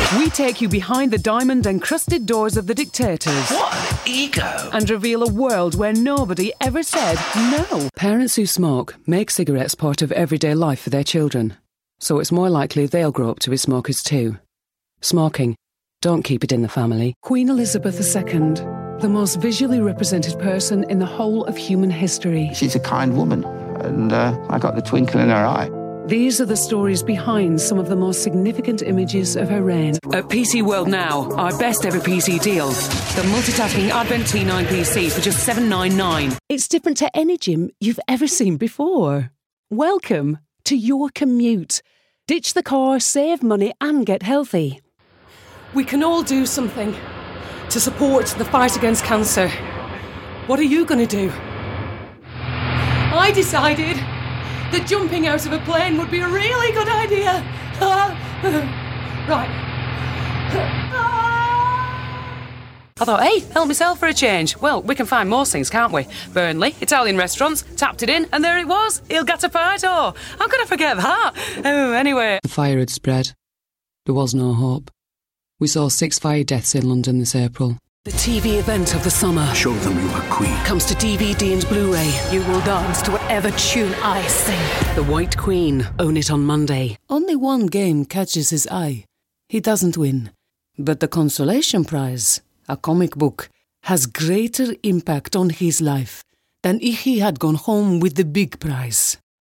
We take you behind the diamond-encrusted doors of the dictators. What an ego! And reveal a world where nobody ever said no. Parents who smoke make cigarettes part of everyday life for their children. So it's more likely they'll grow up to be smokers too. Smoking. Don't keep it in the family. Queen Elizabeth II, the most visually represented person in the whole of human history. She's a kind woman, and I got the twinkle in her eye. These are the stories behind some of the most significant images of her reign. At PC World now, our best ever PC deal. The multitasking Advent T9 PC for just $799. It's different to any gym you've ever seen before. Welcome to your commute. Ditch the car, save money and get healthy. We can all do something to support the fight against cancer. What are you going to do? I decided that jumping out of a plane would be a really good idea. Right. I thought, hey, help myself for a change. Well, we can find most things, can't we? Burnley, Italian restaurants, tapped it in, and there it was. Il Gattopardo. How could I forget that? Oh, anyway. The fire had spread. There was no hope. We saw 6 fire deaths in London this April. The TV event of the summer. Show them you are queen. Comes to DVD and Blu-ray. You will dance to whatever tune I sing. The White Queen. Own it on Monday. Only one game catches his eye. He doesn't win. But the consolation prize, a comic book, has greater impact on his life than if he had gone home with the big prize.